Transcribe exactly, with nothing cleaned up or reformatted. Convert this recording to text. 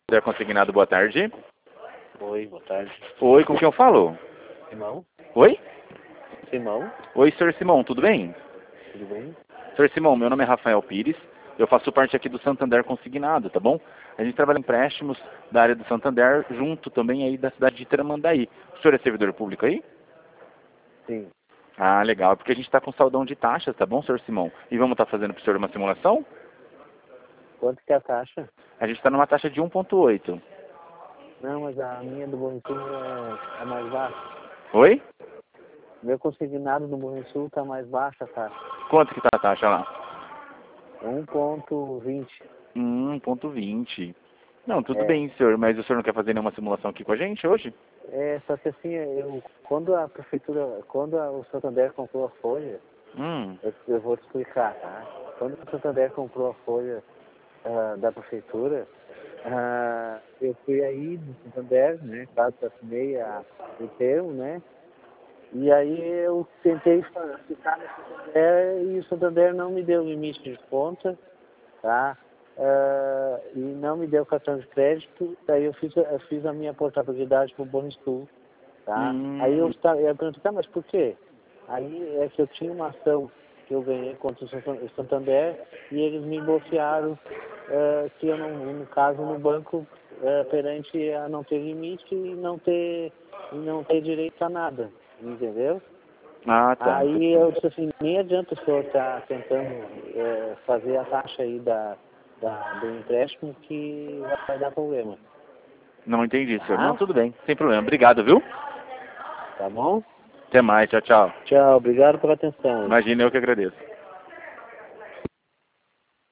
Santander Consignado, boa tarde. Oi, boa tarde. Oi, com quem eu falo? Simão? Oi? Simão? Oi, senhor Simão, tudo bem? Tudo bem? senhor Simão, meu nome é Rafael Pires, eu faço parte aqui do Santander Consignado, tá bom? A gente trabalha em empréstimos da área do Santander, junto também aí da cidade de Tramandaí. O senhor é servidor público aí? Sim. Ah, legal, porque a gente está com saudão de taxas, tá bom, senhor Simão? E vamos estar fazendo para o senhor uma simulação? Quanto que é a taxa? A gente está numa taxa de um ponto oito. Não, mas a minha do Banrisul é, é mais baixa. Oi? Meu consignado do Banrisul está mais baixa a taxa. Quanto que tá a taxa lá? um ponto vinte. Hum, um ponto vinte. Não, tudo É. bem, senhor, mas o senhor não quer fazer nenhuma simulação aqui com a gente hoje? É, só que assim, eu, quando a prefeitura, quando a, o Santander comprou a folha, Hum. eu, eu vou te explicar, tá? Quando o Santander comprou a folha ah, da prefeitura, ah, eu fui aí do Santander, né? Caso eu assinei a, o termo, né? E aí eu tentei fa- ficar no Santander e o Santander não me deu limite de conta, tá? Ah, e não me deu cartão de crédito, daí eu fiz, a- eu fiz a minha portabilidade para o Banrisul, tá? Aí eu, Hum. esta- eu perguntei, tá, mas por quê? Aí é que eu tinha uma ação que eu ganhei contra o Santan- o Santander e eles me bloquearam, ah, que eu não, no caso no banco, ah, perante a não ter limite e não ter, e não ter direito a nada, entendeu? Ah, tá. Aí eu disse assim, nem adianta o senhor estar tentando é, fazer a taxa aí da, da, do empréstimo que vai dar problema. Não entendi, senhor. Não, Tá? tudo bem, sem problema. Obrigado, viu? Tá bom? Até mais, tchau, tchau. Tchau, obrigado pela atenção. Imagina, eu que agradeço.